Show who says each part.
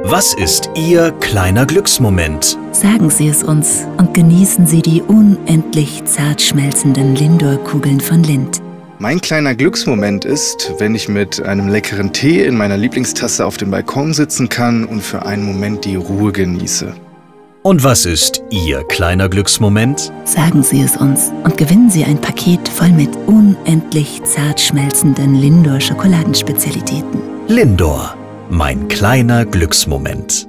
Speaker 1: Was ist Ihr kleiner Glücksmoment?
Speaker 2: Sagen Sie es uns und genießen Sie die unendlich zart schmelzenden Lindor-Kugeln von Lindt.
Speaker 3: Mein kleiner Glücksmoment ist, wenn ich mit einem leckeren Tee in meiner Lieblingstasse auf dem Balkon sitzen kann und für einen Moment die Ruhe genieße.
Speaker 1: Und was ist Ihr kleiner Glücksmoment?
Speaker 2: Sagen Sie es uns und gewinnen Sie ein Paket voll mit unendlich zart schmelzenden Lindor-Schokoladenspezialitäten.
Speaker 1: Lindor, mein kleiner Glücksmoment.